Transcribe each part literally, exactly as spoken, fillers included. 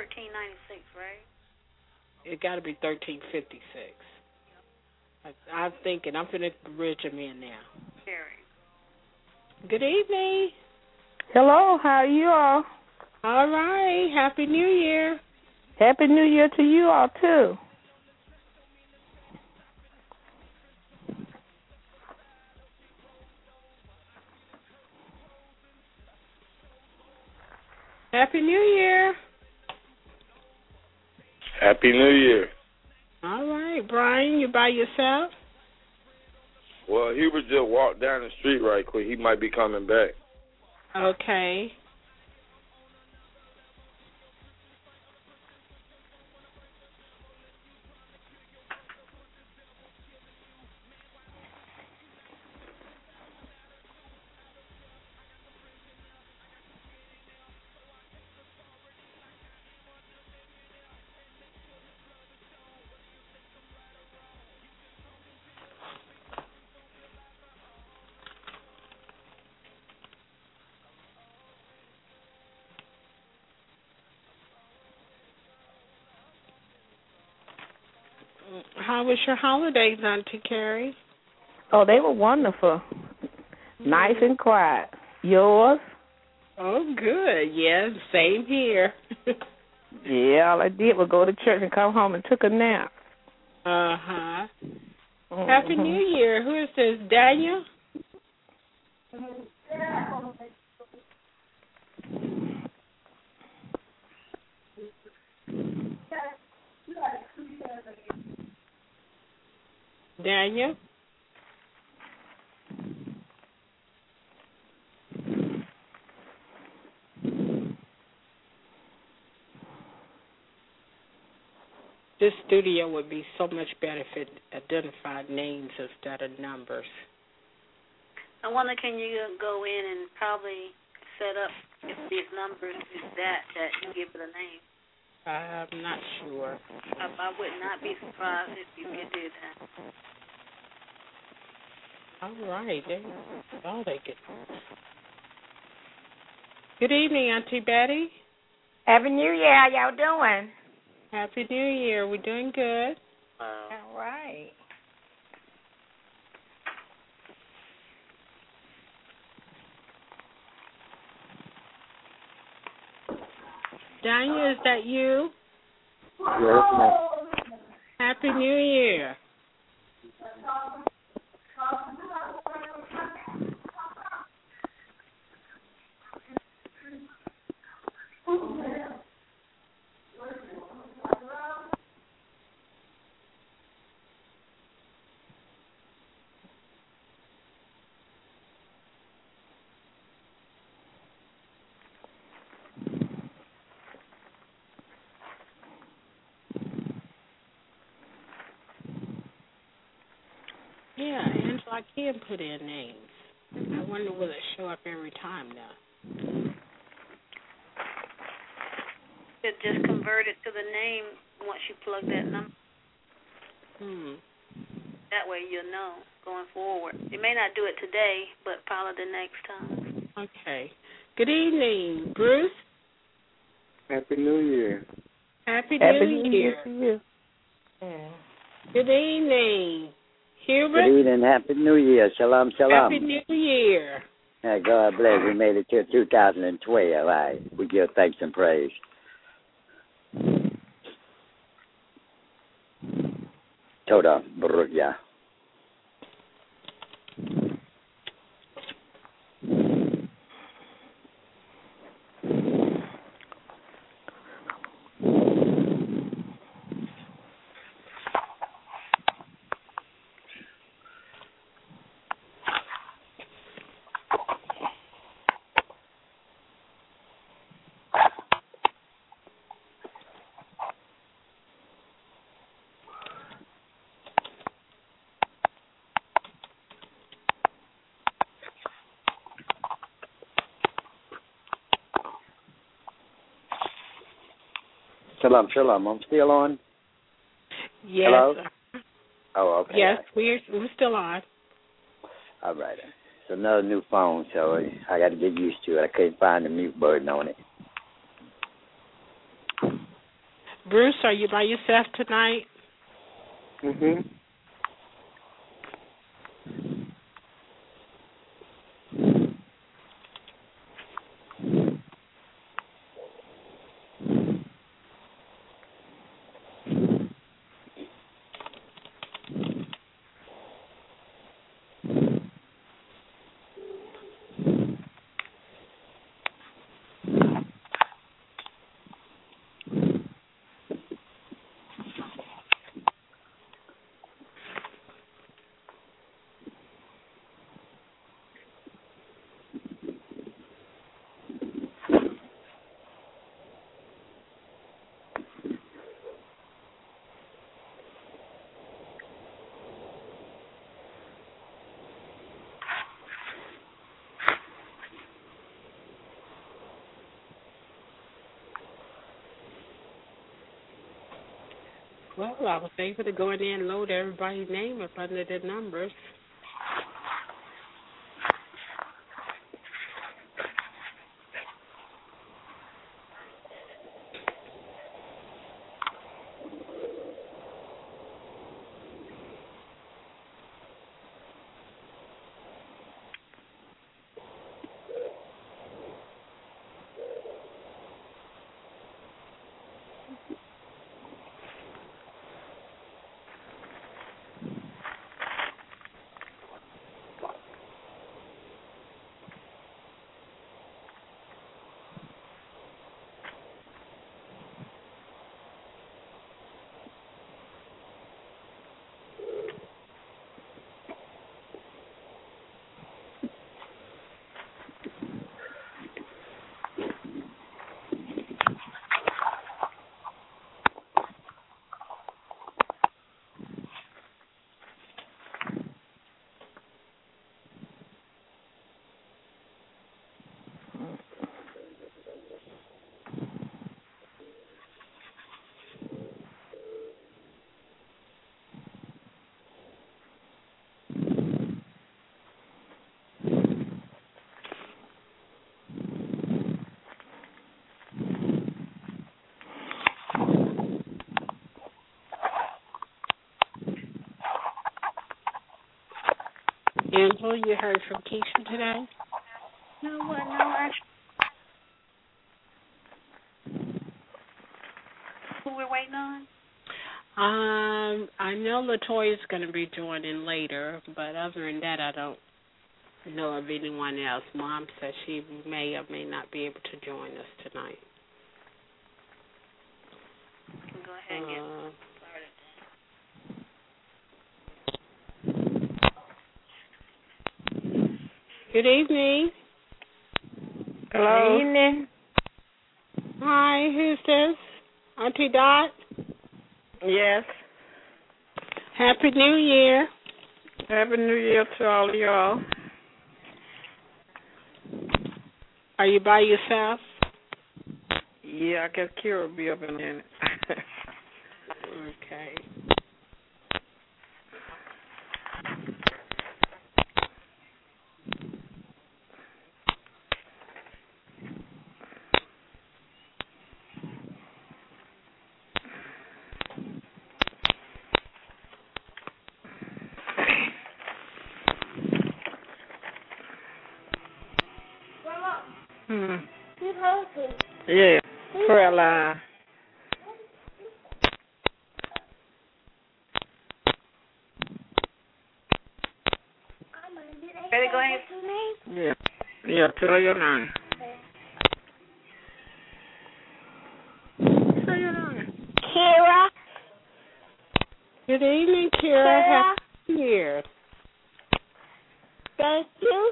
thirteen ninety-six, right? It got to be thirteen fifty-six. I, I'm thinking I'm finna bridge him in now. Carrie. Good evening. Hello, how are you all? All right. Happy New Year. Happy New Year to you all, too. Happy New Year. Happy New Year. All right. Brian, you by yourself? Well, Hubert just walked down the street right quick. He might be coming back. Okay. How was your holidays, Auntie Carrie? Oh, they were wonderful. Mm-hmm. Nice and quiet. Yours? Oh, good. Yeah, same here. Yeah, all I did was go to church and come home and took a nap. Uh-huh. Mm-hmm. Happy New Year. Who is this, Daniel? Daniel? This studio would be so much better if it identified names instead of numbers. I wonder, can you go in and probably set up if these numbers is that, that you give it a name? I'm not sure. I, I would not be surprised if you could do that. All right. They, oh, they get. Good evening, Auntie Betty. Happy New Year. How y'all doing? Happy New Year. We're doing good. Uh, All right. Danya, is that you? Yes, ma'am. Happy New Year. Yeah, Angela, I can put in names. I wonder will it show up every time now. it just convert it to the name once you plug that number. Hmm. That way you'll know going forward. You may not do it today, but probably the next time. Okay. Good evening, Bruce. Happy New Year. Happy, Happy New, New Year. Year to you. Yeah. Good evening, Hubert. Good evening. Happy New Year. Shalom, shalom. Happy New Year. Yeah, God bless. We made it to two thousand twelve. Right. We give thanks and praise. Toda Baruch Yah. Shalom, shalom. I'm still on? Yes. Hello? Oh, okay. Yes, we're we're still on. All right. It's another new phone, so I got to get used to it. I couldn't find the mute button on it. Bruce, are you by yourself tonight? Mhm. Well, I was able to go in there and load everybody's name up under the numbers. Angela, you heard from Keisha today? No, what? No, actually. Who we're waiting on? Um, I know LaToya's going to be joining later, but other than that, I don't know of anyone else. Mom says she may or may not be able to join us tonight. You can go ahead and get Uh, started. Good evening. Hello. Good evening. Hi, who's this? Auntie Dot? Yes. Happy New Year. Happy New Year to all of y'all. Are you by yourself? Yeah, I guess Kira will be up in a minute. Okay. Hmm. Yeah. Prayer line. Ready to go ahead? Yeah. Yeah, tell your name. Tell your name. Kira. Good evening, Kira. Kira. Happy New Year. Thank you.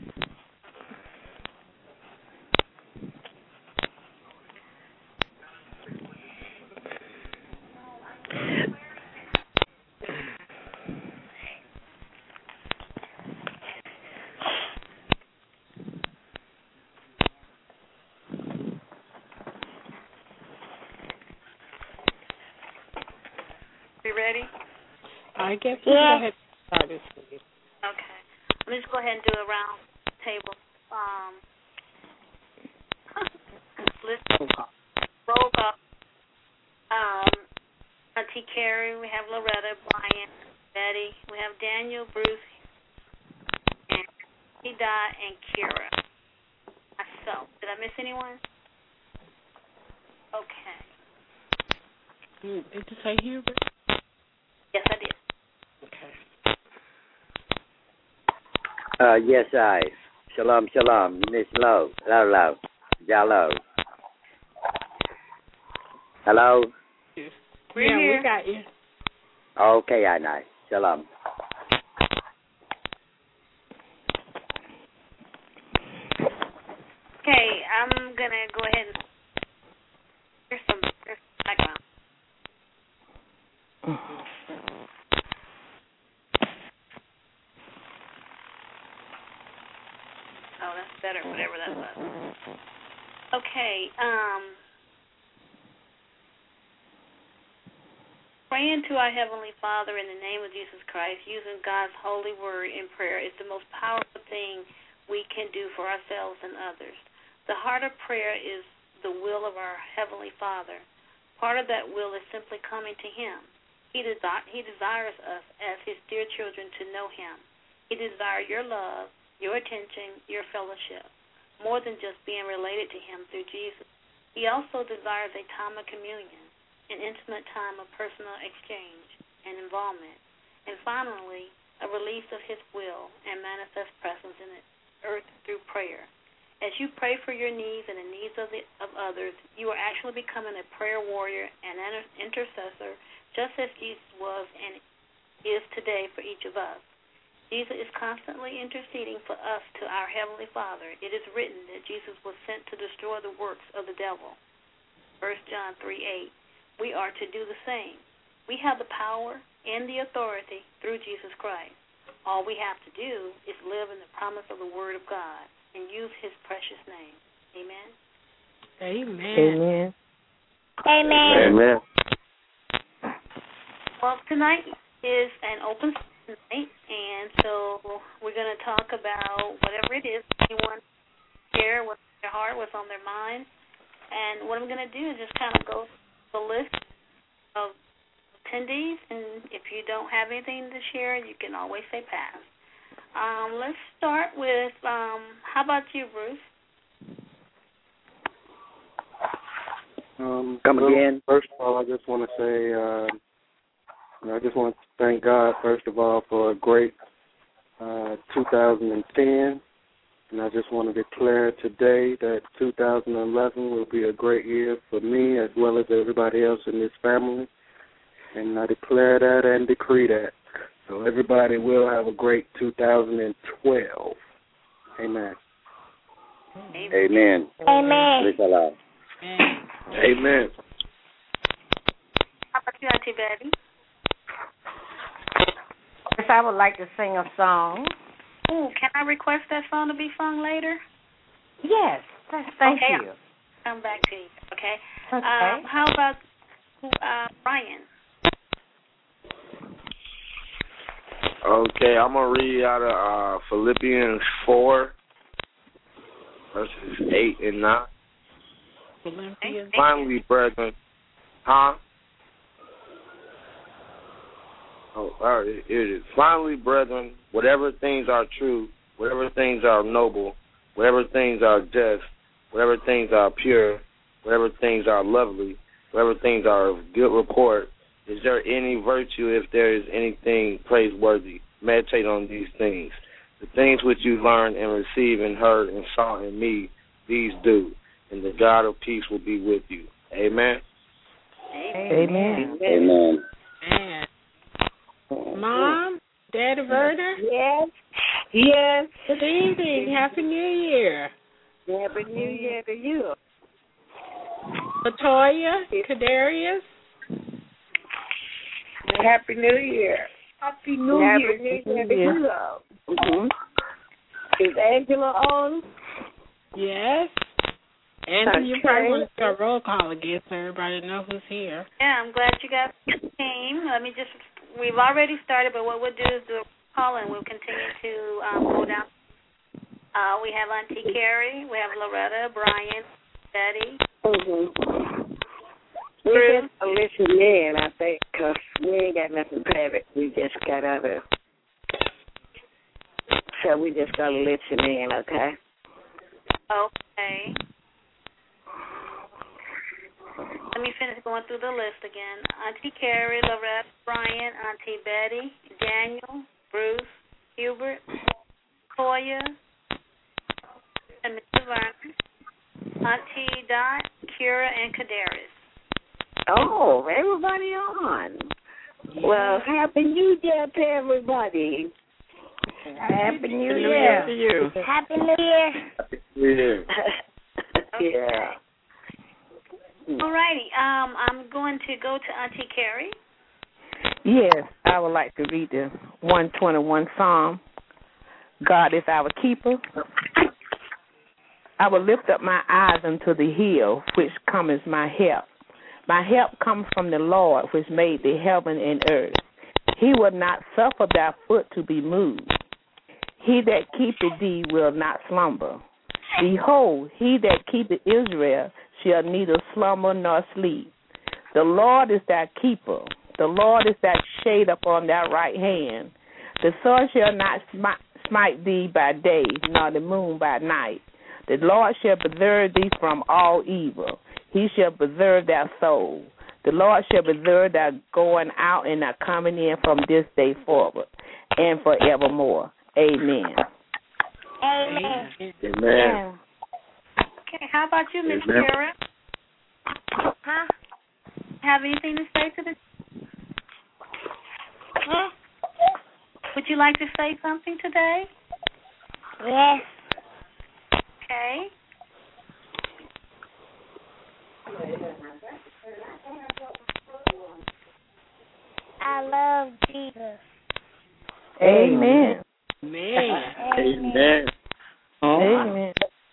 You ready? I guess we Yeah. go ahead and start this week. Okay. Let me just go ahead and do a round table. Um, let's roll call. Um, Auntie Carrie, we have Loretta, Brian, Betty, we have Daniel, Bruce, and Eda, and Kira. Myself. Did I miss anyone? Okay. Mm, did you say Hubert? Yes, I did. Okay. Uh, yes, I. Shalom, shalom. Miss Low. Low, low. Jalo. Hello? We're yeah, here. We got you. Okay, I know. Shalom. Okay, I'm going to go ahead and here's some, here's some background. Oh, that's better, whatever that was. Okay, um, praying to our Heavenly Father in the name of Jesus Christ, using God's holy word in prayer is the most powerful thing we can do for ourselves and others. The heart of prayer is the will of our Heavenly Father. Part of that will is simply coming to Him. He, desi- he desires us as His dear children to know Him. He desires your love, your attention, your fellowship, more than just being related to Him through Jesus. He also desires a time of communion, an intimate time of personal exchange and involvement, and finally, a release of His will and manifest presence in the earth through prayer. As you pray for your needs and the needs of, the, of others, you are actually becoming a prayer warrior and an intercessor, just as Jesus was and is today for each of us. Jesus is constantly interceding for us to our Heavenly Father. It is written that Jesus was sent to destroy the works of the devil. First John three eight. We are to do the same. We have the power and the authority through Jesus Christ. All we have to do is live in the promise of the Word of God and use His precious name. Amen? Amen. Amen. Amen. Amen. Well, tonight is an open night, and so we're going to talk about whatever it is anyone share, what's on their heart, what's on their mind. And what I'm going to do is just kind of go through the list of attendees, and if you don't have anything to share, you can always say pass. Um, let's start with, um, how about you, Bruce? Um, Come well, again. First of all, I just want to say, uh, I just want to thank God, first of all, for a great uh, two thousand ten. And I just want to declare today that two thousand eleven will be a great year for me as well as everybody else in this family. And I declare that and decree that. So everybody will have a great two thousand twelve. Amen. Amen. Amen. Praise the Lord. Amen. How about you, Auntie Betty? First, I would like to sing a song. Ooh, can I request that song to be sung later? Yes. Thank okay, you. I'll come back to you, okay? Okay. Um, how about uh, Brian? Okay, I'm going to read out of uh, Philippians four, verses eight and nine. Philippians. Finally, brethren, huh? Oh, all right, here it is. Finally, brethren, whatever things are true, whatever things are noble, whatever things are just, whatever things are pure, whatever things are lovely, whatever things are of good report, is there any virtue, if there is anything praiseworthy? Meditate on these things. The things which you learned and received and heard and saw in me, these do, and the God of peace will be with you. Amen. Amen. Amen. Amen. Mom, Dad, Verda? Yes. Yes. Good evening. Happy New Year. Happy New Year to you. Latoya, Kadarius. Happy New Year. Happy New Happy Year. New Year to you. Mm-hmm. Is Angela on? Yes. Anthony, you Okay. probably want to do a roll call again so everybody know who's here. Yeah, I'm glad you guys came. Let me just, we've already started, but what we'll do is do a call and we'll continue to um, go down. Uh, we have Auntie Carrie, we have Loretta, Brian, Betty. Mm-hmm. We just listen in, I think, because we ain't got nothing private. We just got other. So we just got to listen in, okay? Okay. Let me finish going through the list again. Auntie Carrie, Loretta, Brian, Auntie Betty, Daniel, Bruce, Hubert, Toya, and Mister Vernon, Auntie Dot, Kira, and Kadaris. Oh, everybody on. Yeah. Well, Happy New Year to everybody. Happy New Year to you. Happy New Year. Happy New Year. Yeah. All righty. Um, I'm going to go to Auntie Carrie. Yes, I would like to read the one twenty-one Psalm. God is our keeper. I will lift up my eyes unto the hill, which cometh my help. My help comes from the Lord, which made the heaven and earth. He will not suffer thy foot to be moved. He that keepeth thee will not slumber. Behold, he that keepeth Israel shall neither slumber nor sleep. The Lord is thy keeper. The Lord is thy shade upon thy right hand. The sun shall not smite thee by day, nor the moon by night. The Lord shall preserve thee from all evil. He shall preserve thy soul. The Lord shall preserve thy going out and thy coming in from this day forward and forevermore. Amen. Amen. Amen. Okay, how about you, Miss Kira? Huh? Have anything to say to this? Huh? Would you like to say something today? Yes. Okay. I love Jesus. Amen. Amen. Amen. Amen.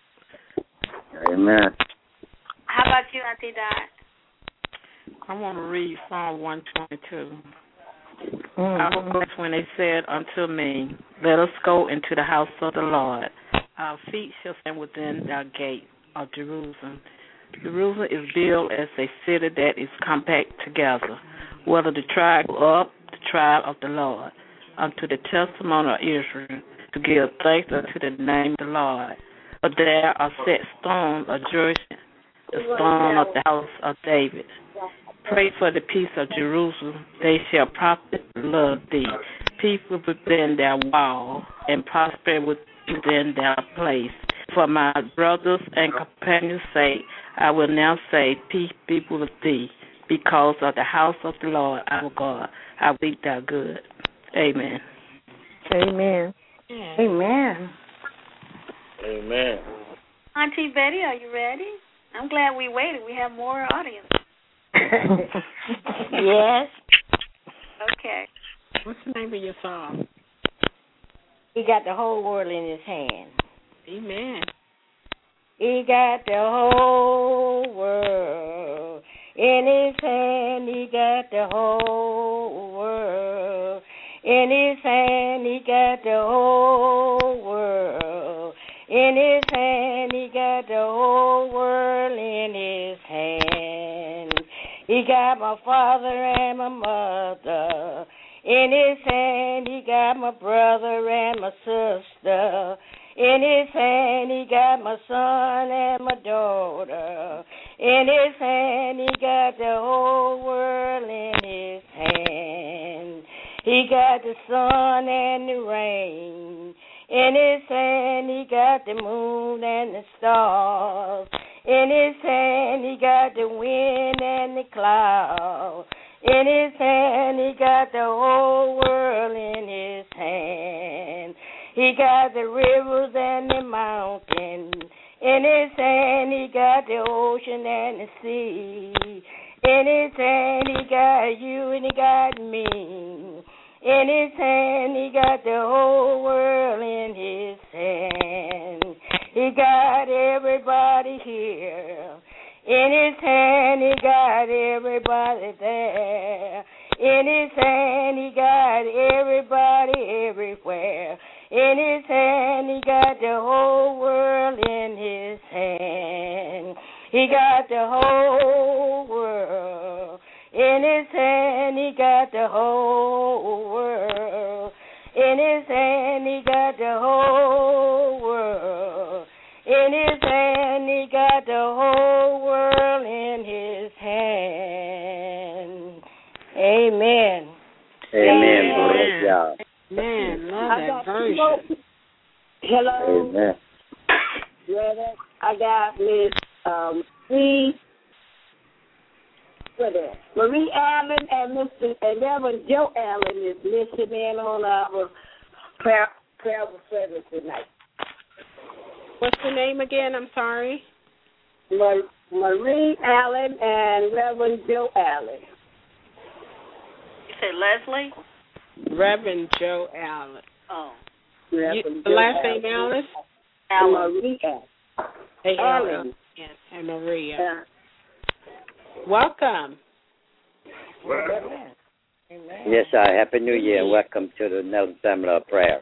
Amen. How about you, Auntie Dot? I want to read Psalm one twenty-two. Mm-hmm. I was when they said unto me, let us go into the house of the Lord. Our feet shall stand within thy gate of Jerusalem. Jerusalem is built as a city that is compact together, whether the tribe of the tribe of the Lord, unto the testimony of Israel, to give thanks unto the name of the Lord. But there are set stones of Jerusalem, the stone of the house of David. Pray for the peace of Jerusalem. They shall profit love thee. People within their wall, and prosper within their place. For my brothers and companions' sake, I will now say, peace be with thee. Because of the house of the Lord our God, I will thou good. Amen. Amen. Amen. Amen. Auntie Betty, are you ready? I'm glad we waited. We have more audience. Yes. Okay. What's the name of your song? He got the whole world in his hand. Amen. He got the whole world in his hand. He got the whole world in his hand. He got the whole world in his hand. He got the whole world in his hand. He got my father and my mother in his hand. He got my brother and my sister in his hand. He got my son and my daughter in his hand. He got the whole world in his hand. He got the sun and the rain in his hand. He got the moon and the stars in his hand. He got the wind and the clouds in his hand. He got the whole world in his hand. He got the rivers and the mountains in his hand. He got the ocean and the sea in his hand. He got you and he got me in his hand. He got the whole world in his hand. He got everybody here in his hand. He got everybody there in his hand. He got everybody everywhere in his hand. He got the whole world in his hand. He got the whole world his hand he got the whole world. In his hand he got the whole world. In his hand he got the whole world in his hand. Amen. Amen. Praise God. Man, love that version. Hello. Amen. Brother, I got Miss um, Marie, what is Marie Allen and Mister and Reverend Joe Allen is listening on our prayer prayer service tonight. What's the name again? I'm sorry. Mar- Marie Allen and Reverend Joe Allen. You say Leslie? Reverend Joe Allen. Oh. You, the last name Alice? Allen. Marie Allen. Hey, Allen. Yes, and Maria. Uh, Welcome. Amen. Amen. Yes, sir. Happy New Year. Welcome to the Nelson Family of Prayer.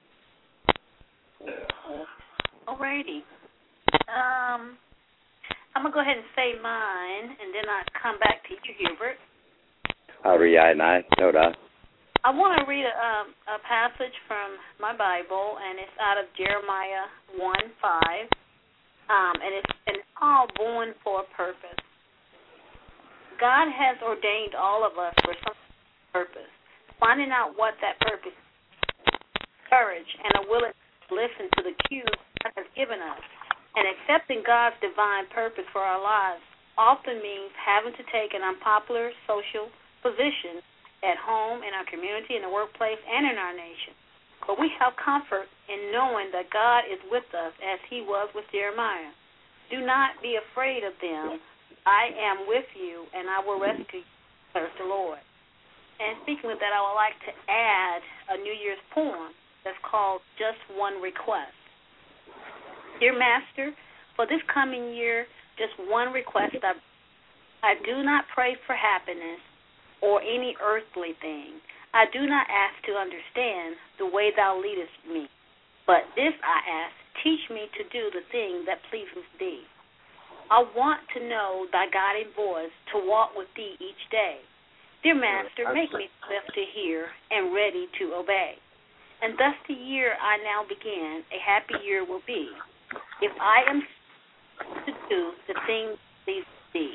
Alrighty. Um, I'm going to go ahead and say mine, and then I'll come back to you, Hubert. I'll read it now. No doubt. I want to read a, um, a passage from my Bible, and it's out of Jeremiah one five, um, and, it's, and it's called Born for a Purpose. God has ordained all of us for some purpose. Finding out what that purpose is, courage, and a willingness to listen to the cues God has given us, and accepting God's divine purpose for our lives often means having to take an unpopular social position at home, in our community, in the workplace, and in our nation. But we have comfort in knowing that God is with us as he was with Jeremiah. Do not be afraid of them. I am with you, and I will rescue you, says the Lord. And speaking of that, I would like to add a New Year's poem that's called Just One Request. Dear Master, for this coming year, just one request. I, I do not pray for happiness or any earthly thing. I do not ask to understand the way thou leadest me. But this I ask, teach me to do the thing that pleases thee. I want to know thy guiding voice, to walk with thee each day. Dear Master, make me swift to hear and ready to obey. And thus the year I now begin, a happy year will be, if I am to do the thing that pleases thee.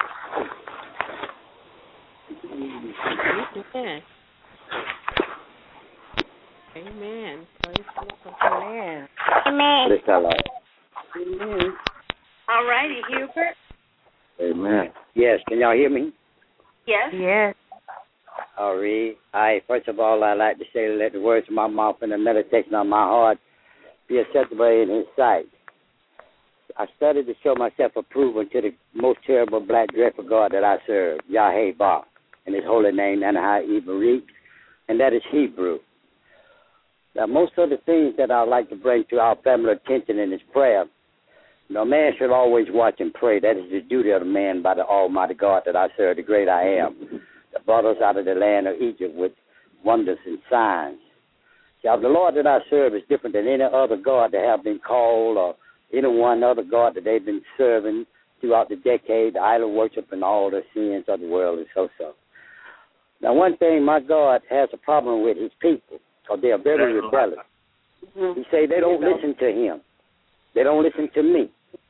Amen. Amen. Praise God. Amen. Amen. Praise the Lord. Amen. All righty, Hubert. Amen. Yes, can y'all hear me? Yes? Yes. All right. I, first of all, I'd like to say, let the words of my mouth and the meditation of my heart be acceptable in his sight. I studied to show myself approved unto the most terrible black dreadful God that I serve, Yahweh Bah, in his holy name, Anahai Ibarik, and that is Hebrew. Now, most of the things that I'd like to bring to our family attention in this prayer, you know, man should always watch and pray. That is the duty of the man by the Almighty God that I serve, the great I am, that brought us out of the land of Egypt with wonders and signs. See, the Lord that I serve is different than any other God that have been called or any one other God that they've been serving throughout the decade, the idol worship and all the sins of the world and so-so. Now, one thing, my God has a problem with his people because they are very rebellious. Mm-hmm. He say they don't listen to him. They don't listen to me.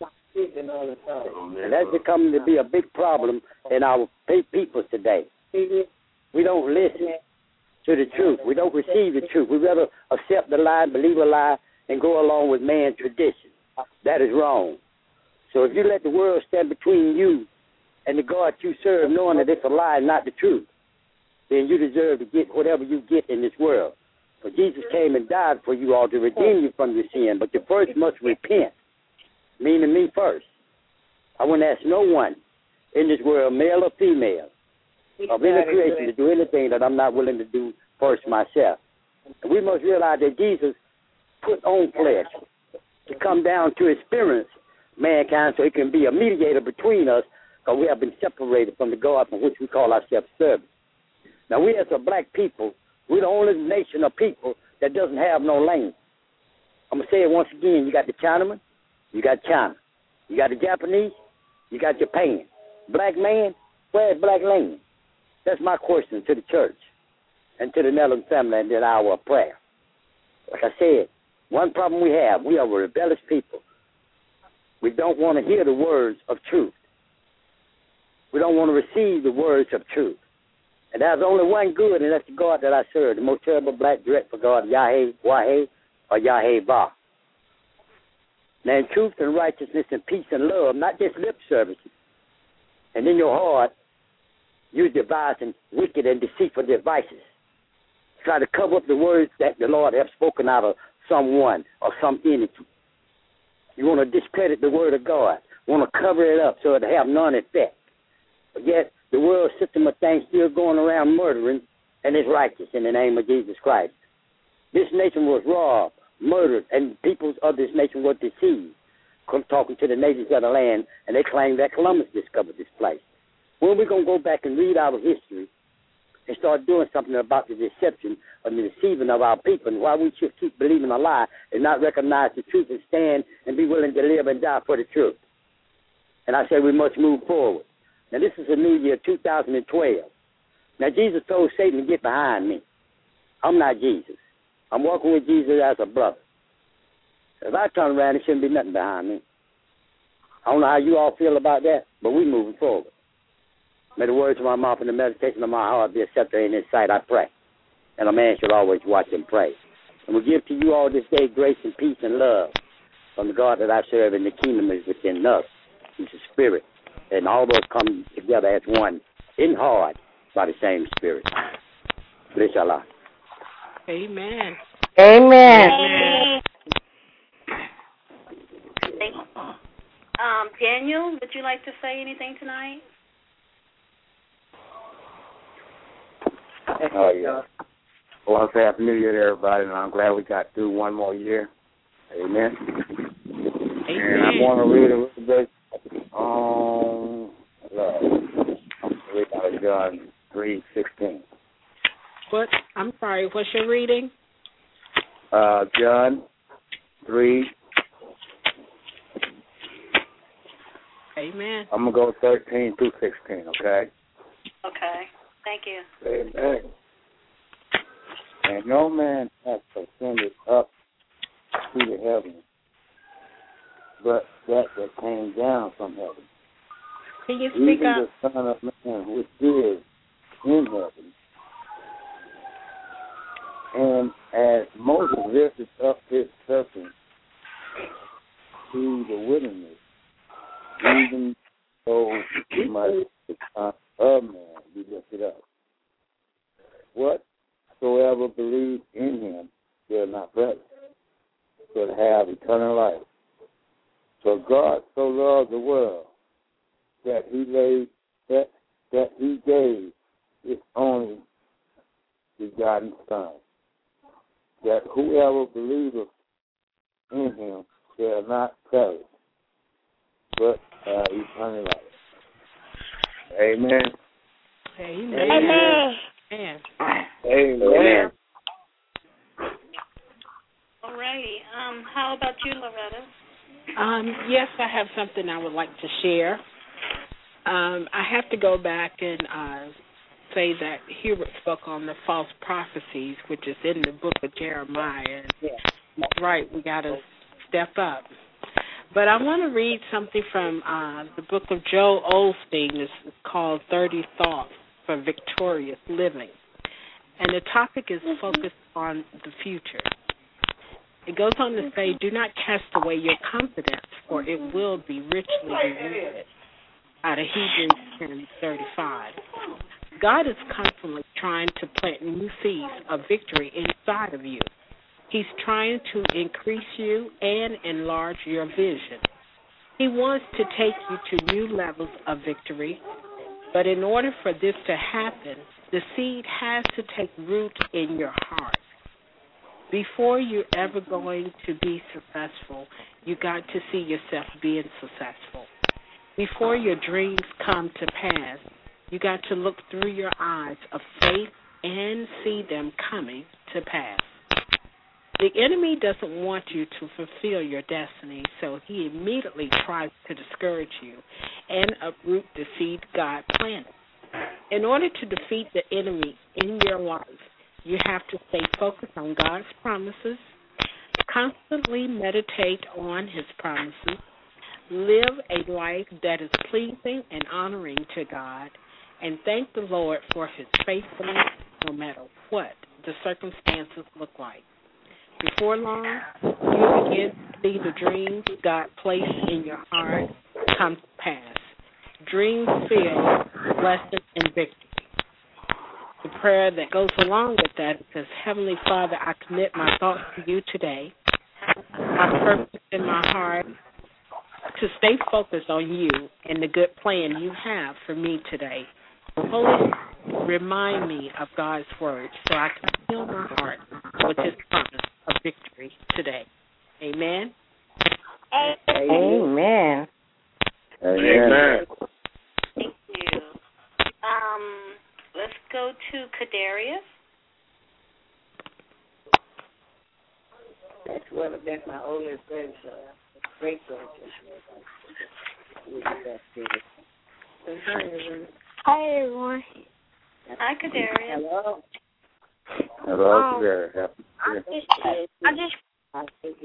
And that's becoming to be a big problem in our people today. We don't listen to the truth. We don't receive the truth. We rather accept the lie, believe a lie, and go along with man's tradition. That is wrong. So if you let the world stand between you and the God you serve, knowing that it's a lie and not the truth, then you deserve to get whatever you get in this world. For Jesus came and died for you all to redeem you from your sin, but you first must repent, meaning me first. I wouldn't ask no one in this world, male or female, of any creation, to do anything that I'm not willing to do first myself. And we must realize that Jesus put on flesh to come down to experience mankind so it can be a mediator between us, because we have been separated from the God from which we call ourselves servants. Now, we as a black people, we're the only nation of people that doesn't have no language. I'm going to say it once again. You got the Chinaman, you got China. You got the Japanese, you got Japan. Black man, where's black land? That's my question to the church and to the Netherlands family in that hour of prayer. Like I said, one problem we have, we are a rebellious people. We don't want to hear the words of truth. We don't want to receive the words of truth. And there's only one good, and that's the God that I serve, the most terrible black dreadful God, Yahweh, Waheh, or Yahweh Bah. Now, in truth and righteousness and peace and love, not just lip services. And in your heart, you're devising wicked and deceitful devices. Try to cover up the words that the Lord has spoken out of someone or some entity. You want to discredit the word of God. Want to cover it up so it'll have none effect. But yet, the world system of things still going around murdering, and it's righteous in the name of Jesus Christ. This nation was robbed, murdered, and people of this nation were deceived. Come talking to the natives of the land, and they claim that Columbus discovered this place. When are we going to go back and read our history and start doing something about the deception or the deceiving of our people, and why we should keep believing a lie and not recognize the truth and stand and be willing to live and die for the truth? And I say we must move forward. Now, this is a new year, two thousand twelve. Now, Jesus told Satan to get behind me. I'm not Jesus. I'm walking with Jesus as a brother. If I turn around, there shouldn't be nothing behind me. I don't know how you all feel about that, but we're moving forward. May the words of my mouth and the meditation of my heart be accepted in His sight, I pray. And a man should always watch and pray. And we give to you all this day grace and peace and love from the God that I serve, and the kingdom is within us. He's a spirit. And all those come together as one in heart by the same Spirit. Bless Allah. Amen. Amen. Amen. Thank you. Um, Daniel, would you like to say anything tonight? Oh, yeah. Well, I'll say Happy New Year to everybody, and I'm glad we got through one more year. Amen. Amen. And I'm going to read a little bit on love. I'm going to read out of John three sixteen. What? I'm sorry, what's your reading? Uh, John three. Amen. I'm going to go thirteen through sixteen, okay? Okay. Thank you. Amen. And no man hath ascended up to the heavens, but that that came down from heaven. Can you speak Even up? the Son of Man, which is in heaven. And as Moses lifted up his serpent to the wilderness, even so must the Son of Man be lifted up. Whatsoever believes in him shall not perish, but have eternal life. For God so loved the world that he laid that that he gave his only begotten Son, that whoever believeth in him shall not perish, but have eternal life. Amen. Amen. Amen. Amen. Amen. All righty. Um, how about you, Loretta? Um, yes, I have something I would like to share. Um, I have to go back and uh, say that Hubert spoke on the false prophecies, which is in the book of Jeremiah. And that's right, we got to step up. But I want to read something from uh, the book of Joel Osteen. It's called thirty Thoughts for Victorious Living. And the topic is focused on the future. It goes on to say, do not cast away your confidence, for it will be richly rewarded. Out of Hebrews ten thirty-five. God is constantly trying to plant new seeds of victory inside of you. He's trying to increase you and enlarge your vision. He wants to take you to new levels of victory, but in order for this to happen, the seed has to take root in your heart. Before you're ever going to be successful, you got to see yourself being successful. Before your dreams come to pass, you got to look through your eyes of faith and see them coming to pass. The enemy doesn't want you to fulfill your destiny, so he immediately tries to discourage you and uproot the seed God planted. In order to defeat the enemy in your life, you have to stay focused on God's promises, constantly meditate on his promises, live a life that is pleasing and honoring to God, and thank the Lord for his faithfulness no matter what the circumstances look like. Before long, you begin to see the dreams God placed in your heart come to pass. Dreams filled blessing and victory. The prayer that goes along with that says, Heavenly Father, I commit my thoughts to you today. My purpose in my heart to stay focused on you and the good plan you have for me today. Holy Spirit, remind me of God's word so I can fill my heart with his promise of victory today. Amen. Amen. Amen. Thank you. Um, let's go to Kadarius. That's what that's my oldest grandson, great grandson. Hi everyone. Hi, Kadarius. Hello. Hello, Um, there. I just, I just,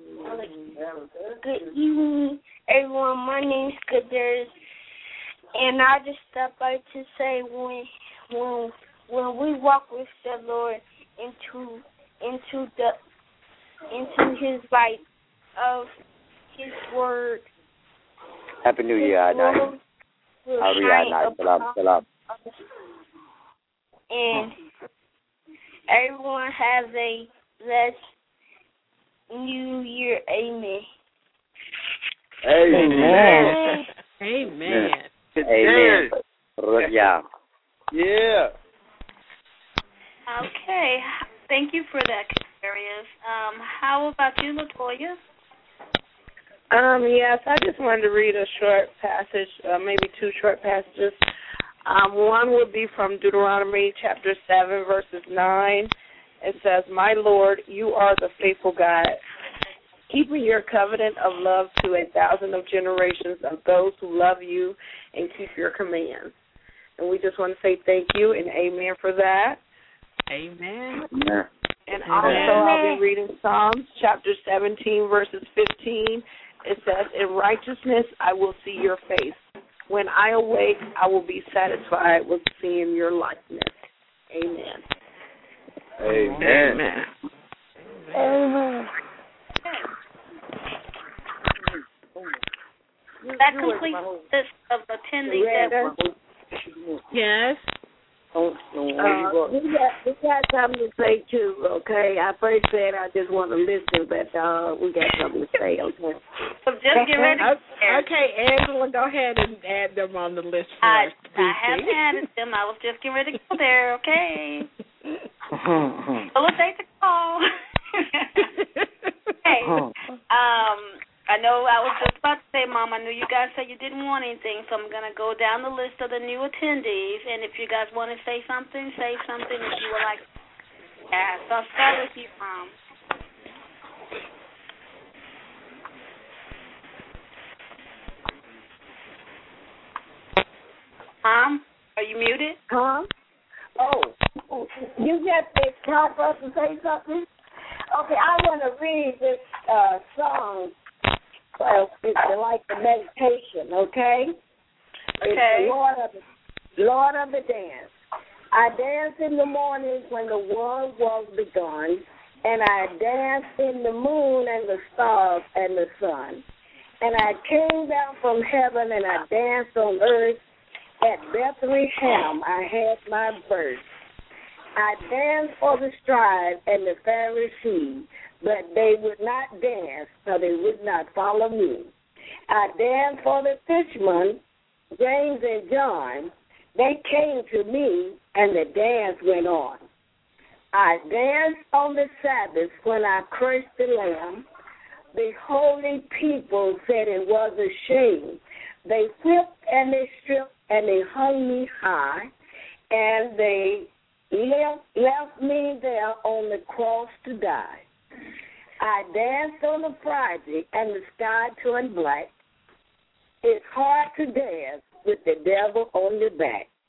good evening, everyone. My name's Kadarius, and I just stopped by to say when, when, when we walk with the Lord into, into the, into His light of His word. Happy New Year, Adonai. Hallelujah, salam, salam. And everyone has a blessed New Year. Amen. Amen. Amen. Amen. Yeah. Yeah. Okay. Thank you for that, Kadarius. Um, how about you, LaToya? Um, yes, I just wanted to read a short passage, uh, maybe two short passages. Um, one would be from Deuteronomy chapter seven, verses nine. It says, My Lord, you are the faithful God, keeping your covenant of love to a thousand of generations of those who love you and keep your commands. And we just want to say thank you and amen for that. Amen. Yeah. And Amen. also I'll be reading Psalms chapter seventeen, verses fifteen. It says, In righteousness I will see your face. When I awake, I will be satisfied with seeing your likeness. Amen. Amen. Amen. Amen. That completes the list of attendees that Yes. Uh, we got we got something to say too, okay? I first said I just want to listen, but uh, we got something to say, okay? So just get ready. Okay, Angela, go ahead and add them on the list for I, us. I have added them. I was just getting ready to go there, okay? Well, let's take the call. Hey, um, I know I was just about to say, Mom, I knew you guys said you didn't want anything, so I'm going to go down the list of the new attendees, and if you guys want to say something, say something if you would like to ask. So I'll start with you, Mom. Mom, are you muted? Huh? Oh, you got this time for us to say something? Okay, I want to read this uh, song. Well, it's like the meditation, okay? Okay. It's the Lord of the, Lord of the dance. I dance in the mornings when the world was begun, and I dance in the moon and the stars and the sun. And I came down from heaven and I danced on earth. At Bethlehem I had my birth. I danced for the scribe and the Pharisee, but they would not dance, so they would not follow me. I danced for the fishermen, James and John. They came to me, and the dance went on. I danced on the Sabbath when I cursed the lamb. The holy people said it was a shame. They whipped and they stripped and they hung me high, and they left, left me there on the cross to die. I danced on a Friday, and the sky turned black. It's hard to dance with the devil on your back.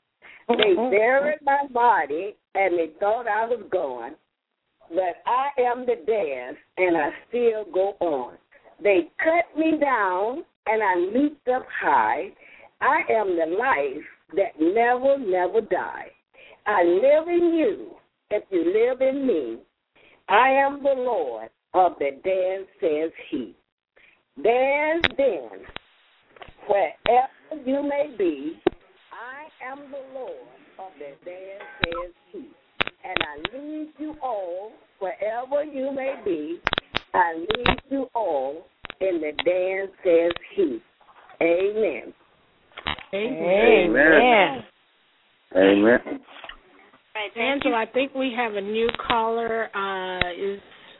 They buried my body, and they thought I was gone. But I am the dance, and I still go on. They cut me down, and I leaped up high. I am the life that never, never die. I live in you if you live in me. I am the Lord of the dance, says he. Dance, dance, wherever you may be. I am the Lord of the dance, says he. And I lead you all, wherever you may be. I lead you all in the dance, says he. Amen. Amen. Amen. Amen. Right, Angela, I think we have a new caller. Uh, is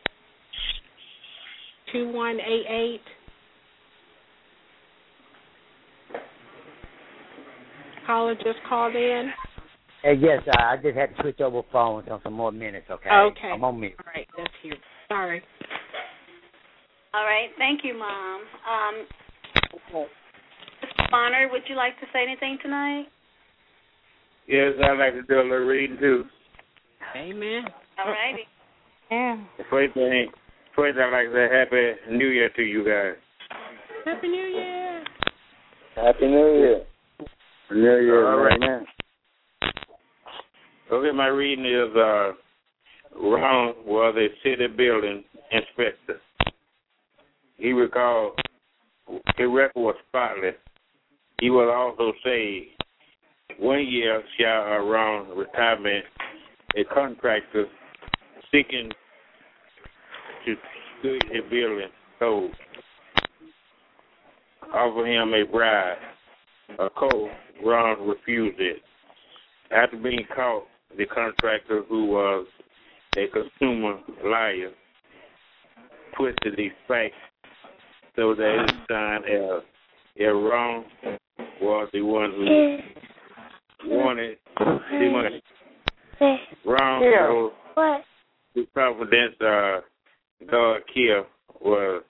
two one eight eight. Caller just called in. Hey, yes, uh, I just had to switch over phones on some more minutes, okay? Okay. I'm on mute. All right, that's you. Sorry. All right, thank you, Mom. Um, Mister Bonner, would you like to say anything tonight? Yes, I'd like to do a little reading, too. Amen. All righty. Yeah. The first thing, first I'd like to say Happy New Year to you guys. Happy New Year. Happy New Year. New Year, all right. Man. Okay, my reading is, uh, Ron was a city building inspector. He recalled his record was spotless. He was also saved. One year shy around retirement, a contractor seeking to good his building told offer him a bribe. A cold, Ron refused it. After being caught, the contractor, who was a consumer liar, twisted these facts so that his son, El, El Ron, was the one who wanted the money. Ron told the confidence uh, God killed was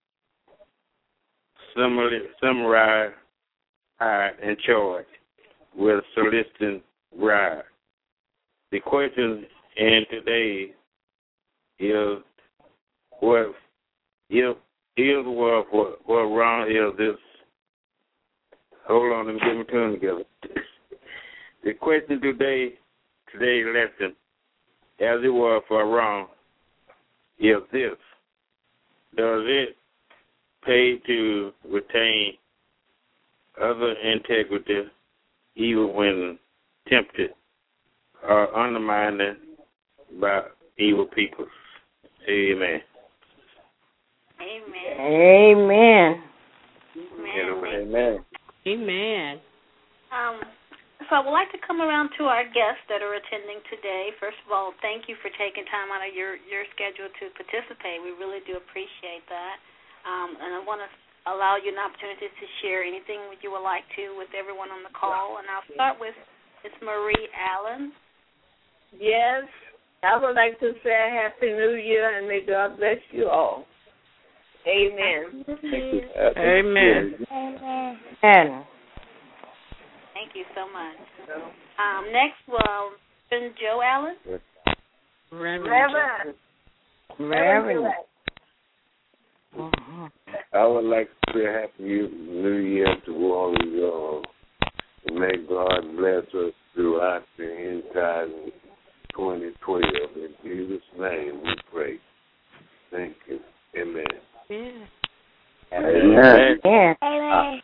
summarily summarized and charged with soliciting bribe. The question in today is what if is what what what wrong is this? Hold on, let me get my tongue together. The question today today's lesson, as it was for wrong, is this: does it pay to retain other integrity even when tempted or undermined by evil people? Amen. Amen. Amen. Amen. Amen. Amen. Um, so I would like to come around to our guests that are attending today. First of all, thank you for taking time out of your, your schedule to participate. We really do appreciate that. Um, and I want to allow you an opportunity to share anything you would like to with everyone on the call. And I'll start with Miss Marie Allen. Yes, I would like to say a Happy New Year and may God bless you all. Amen. Thank you. Amen. Amen. Thank you so much. Um, next, well, Joe Allen. Reverend. Reverend. Reverend. Uh-huh. I would like to say Happy New Year to all of y'all. And may God bless us throughout the entire twenty twelve. In Jesus' name we pray. Thank you. Amen. Yeah. Amen. Amen. Amen.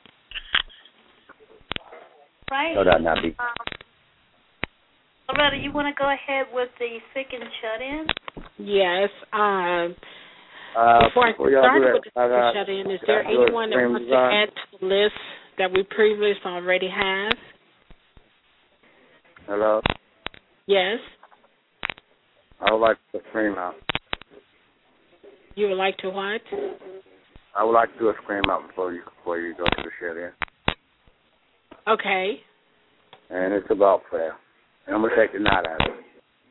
Right. So that not be. Um, Loretta, you want to go ahead with the sick and shut-in? Yes. Um, Uh, before I before y'all start do that, with the I got- shut-in, is I there got to anyone that explain wants to design. add to the list that we previously already have? Hello? Yes. I would like to scream out. You would like to what? I would like to do a scream out before you before you go to the shut in. Okay. And it's about prayer. And I'm gonna take the night out of it.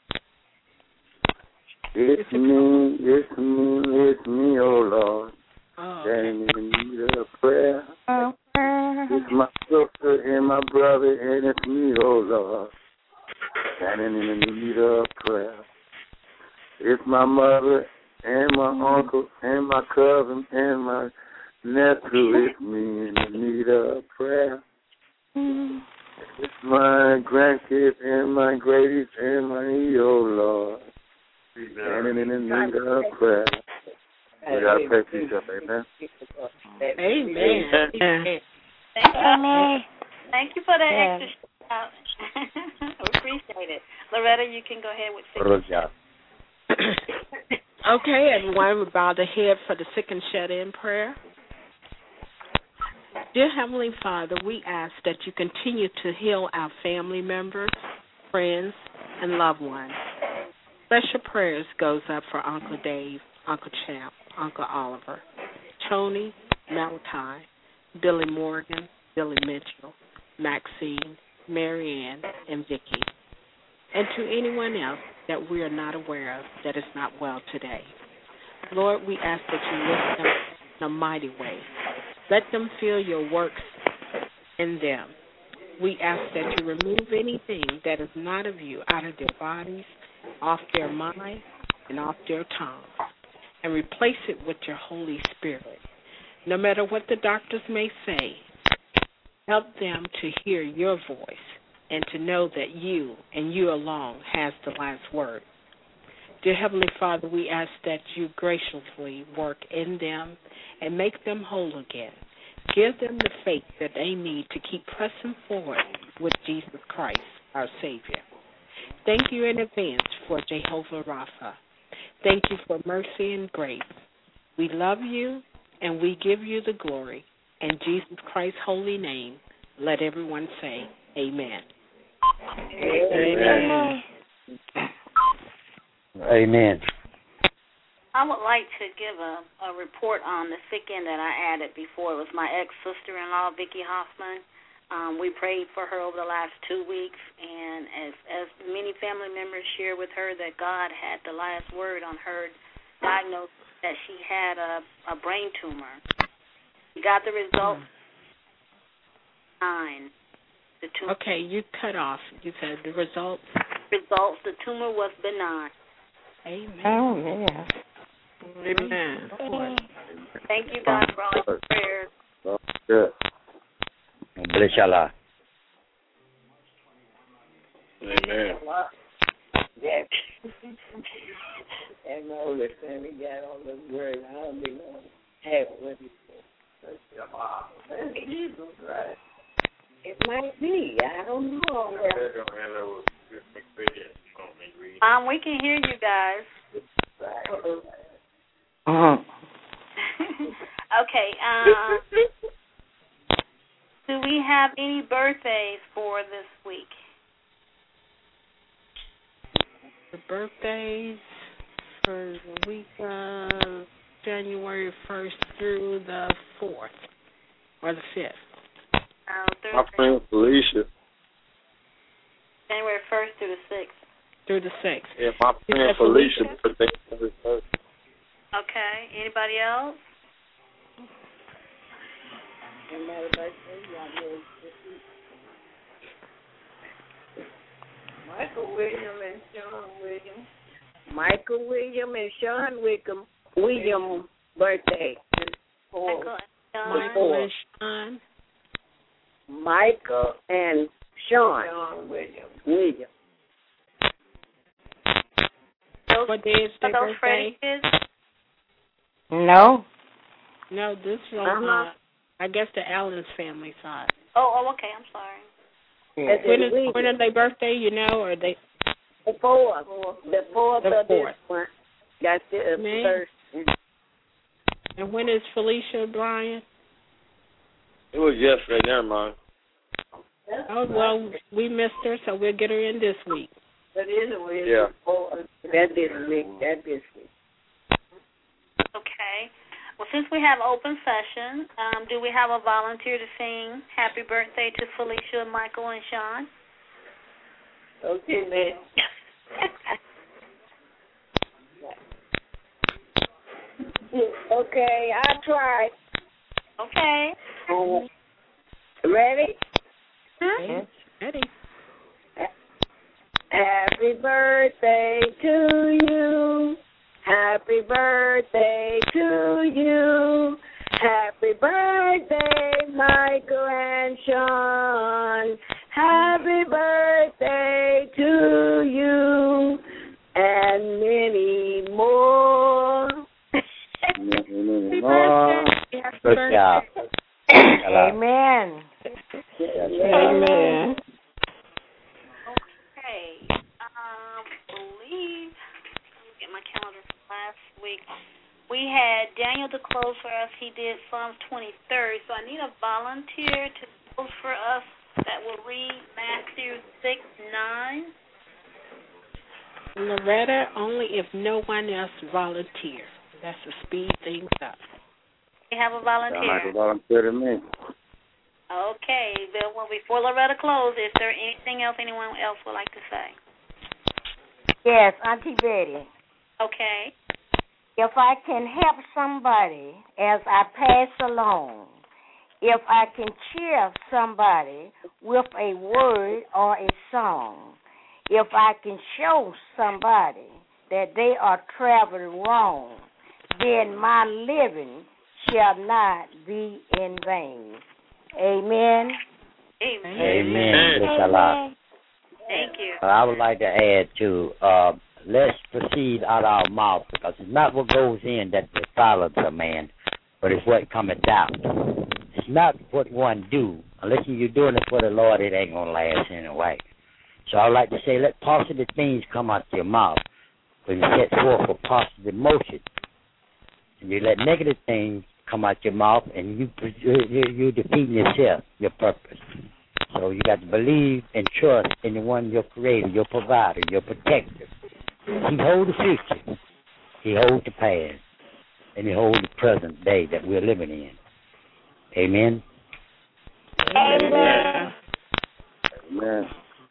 It's, it's me, it's me, it's me, oh Lord. Oh, standing in need of prayer. Oh, prayer. It's my sister and my brother, and it's me, oh Lord, standing in the need of prayer. It's my mother and my uncle and my cousin and my nephew. It's me in the need of prayer. It's my grandkids and my greaties and my oh Lord, standing in the need of prayer. We gotta pray for each other, amen. Amen. Thank you. Amen. Thank you for that Yeah. extra shout. We appreciate it. Loretta, you can go ahead with six. Okay, everyone, we bow the head for the sick and shut in prayer. Dear Heavenly Father, we ask that you continue to heal our family members, friends, and loved ones. Special prayers goes up for Uncle Dave, Uncle Champ, Uncle Oliver, Tony, Malachi, Billy Morgan, Billy Mitchell, Maxine, Marianne, and Vicky, and to anyone else that we are not aware of that is not well today. Lord, we ask that you lift them in a mighty way. Let them feel your works in them. We ask that you remove anything that is not of you out of their bodies, off their mind, and off their tongue, and replace it with your Holy Spirit. No matter what the doctors may say, help them to hear your voice and to know that you and you alone has the last word. Dear Heavenly Father, we ask that you graciously work in them and make them whole again. Give them the faith that they need to keep pressing forward with Jesus Christ, our Savior. Thank you in advance for Jehovah Rapha. Thank you for mercy and grace. We love you and we give you the glory. In Jesus Christ's holy name, let everyone say amen. Amen. Amen. I would like to give a, a report on the sick end that I added before. It was my ex-sister-in-law, Vicki Hoffman. Um, we prayed for her over the last two weeks, and as, as many family members shared with her that God had the last word on her diagnosis that she had a, a brain tumor. We got the results. Nine. The tumor. Okay, you cut off. You said the results. Results. The tumor was benign. Amen. Oh, yeah. Amen. Thank you, God, for all your prayers. Good. Bless Allah. Amen. Yes. And my oldest son, he got on the word. I don't be knowing half what he said. Jesus Christ. It might be. I don't know. Um, we can hear you guys. Uh-huh. Okay. Um, do we have any birthdays for this week? The birthdays for the week of January first through the fourth or the fifth. Um, My friend Felicia. January first through the sixth. Through the sixth. Yeah, my friend Felicia. Felicia. Okay. Anybody else? Michael William and Sean William. Michael William and Sean Wickham. William birthday. Michael and Sean. Michael and Sean. Michael and Sean. Sean William. William. Those, What day is their are those birthday? Freddie kids? No. No, this is on, Uh-huh. uh, I guess the Allen's family side. Oh, oh, okay. I'm sorry. That's When it, is William. when is their birthday? You know, or they The fourth. The fourth The of fourth. this one. That's the Man. first. and when is Felicia Brian? It was yesterday. Never mind. Oh well, we missed her, so we'll get her in this week. But anyway, Yeah. That this week. That this week. Okay. Well, since we have open session, um, do we have a volunteer to sing happy birthday to Felicia, Michael, and Sean? Okay, man. Okay, I tried. Okay. Ready? Huh? Ready. Happy birthday to you. Happy birthday to you. Happy birthday, Michael and Sean. Happy birthday to you. And many more. Many more. Good job. Amen. Amen. Okay. Um, believe. Let me get my calendar from last week. We had Daniel to close for us. He did Psalms twenty-third. So I need a volunteer to close for us that will read Matthew six nine. Loretta, only if no one else volunteers. That's to speed things up. We have a Sound volunteer. like a volunteer to me. Okay. Then, well, before Loretta closes, is there anything else anyone else would like to say? Yes, Auntie Betty. Okay. If I can help somebody as I pass along, if I can cheer somebody with a word or a song, if I can show somebody that they are traveling wrong, then my living shall not be in vain. Amen. Amen. Amen. Amen. Thank you. Uh, I would like to add to, uh, let's proceed out of our mouth, because it's not what goes in that defiles a man, but it's what cometh out. It's not what one do. Unless you're doing it for the Lord, it ain't going to last anyway. So I would like to say, let positive things come out your mouth, when you set forth a positive motion. And you let negative things come out your mouth, and you, you, you're defeating yourself, your purpose. So you got to believe and trust in the one, your creator, your provider, your protector. He holds the future. He holds the past. And he holds the present day that we're living in. Amen? Amen. Amen.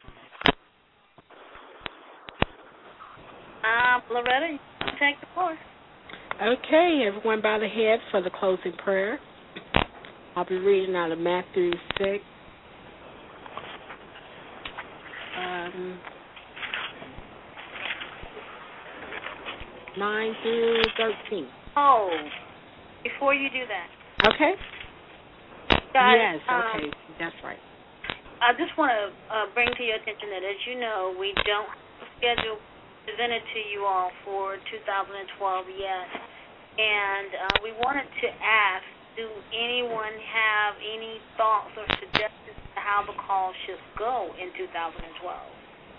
Um, Loretta, you can take the floor. Okay, everyone bow the head for the closing prayer. I'll be reading out of Matthew six. Um, nine through thirteen. Oh, before you do that. Okay? Guys, yes, okay, um, that's right. I just want to uh, bring to your attention that, as you know, we don't have a schedule presented to you all for two thousand twelve yet. And uh, we wanted to ask, do anyone have any thoughts or suggestions to how the call should go in two thousand twelve?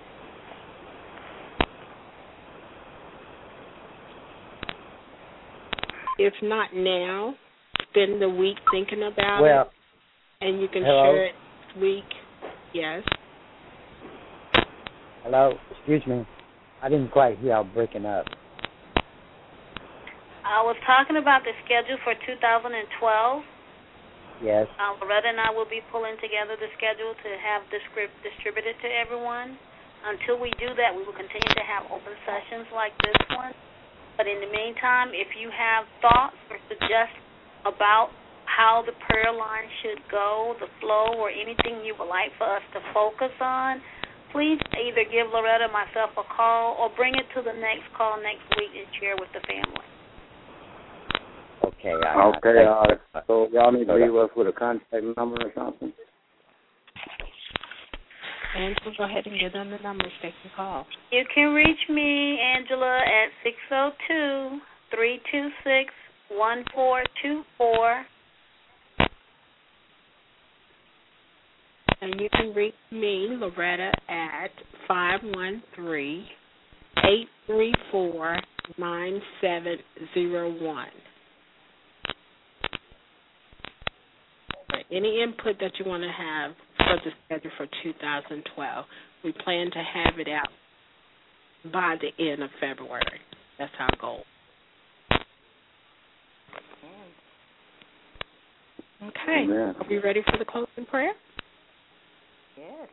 If not now, spend the week thinking about well, it, and you can hello? share it this week. Yes. Hello? Excuse me. I didn't quite hear. I'm breaking up. I was talking about the schedule for two thousand twelve. Yes. Uh, Loretta and I will be pulling together the schedule to have the script distributed to everyone. Until we do that, we will continue to have open sessions like this one. But in the meantime, if you have thoughts or suggestions about how the prayer line should go, the flow, or anything you would like for us to focus on, please either give Loretta or myself a call or bring it to the next call next week and share with the family. Okay. I, Okay. I, Uh, so y'all need to leave us with a contact number or something? Angela, go ahead and give them the numbers they can call. You can reach me, Angela, at six oh two, three two six, one four two four. And you can reach me, Loretta, at five one three, eight three four, nine seven zero one. Any input that you want to have for the schedule for two thousand twelve, we plan to have it out by the end of February. That's our goal. Okay. Amen. Are we ready for the closing prayer? Yes.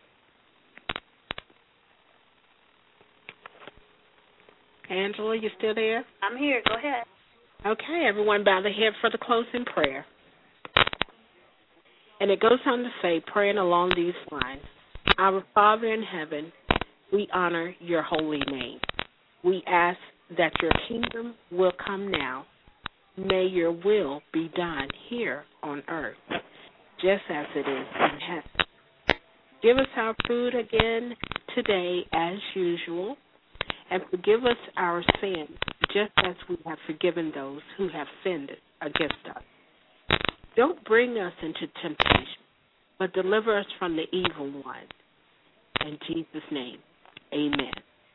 Angela, you still there? I'm here. Go ahead. Okay, everyone bow the head for the closing prayer. And it goes on to say, praying along these lines, Our Father in heaven, we honor your holy name. We ask that your kingdom will come now. May your will be done here on earth, just as it is in heaven. Give us our food again today as usual, and forgive us our sins, just as we have forgiven those who have sinned against us. Don't bring us into temptation, but deliver us from the evil one. In Jesus' name, amen.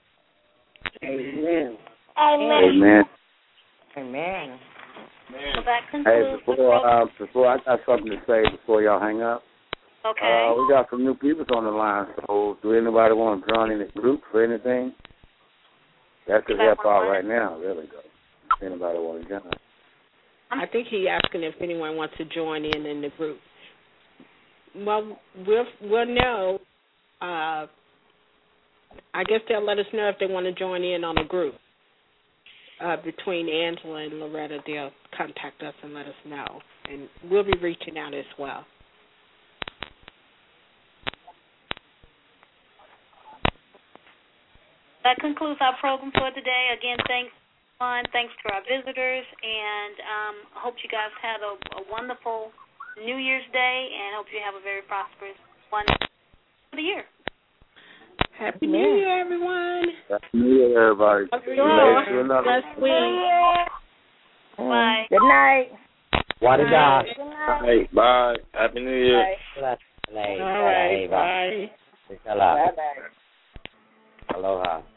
Amen. Amen. Amen. Amen. So that Hey, concludes the before program. uh, before I got something to say before y'all hang up. Okay. Uh, we got some new people on the line. So, do anybody want to join in the group for anything? That could help out right now, really. Though. If anybody want to join. I think he's asking if anyone wants to join in in the group. Well, we'll, we'll know. Uh, I guess they'll let us know if they want to join in on a group. Uh, between Angela and Loretta, they'll contact us and let us know. And we'll be reaching out as well. That concludes our program for today. Again, thanks, everyone. Thanks to our visitors, and um, I hope you guys had a, a wonderful New Year's Day, and hope you have a very prosperous one for the year. Happy New Year, everyone. Happy New Year, everybody. Blessed week. Bye. Good night. What is that? Good night. Hey, bye. Happy New Year. Bye. All right, bye. Bye. Bye. Aloha.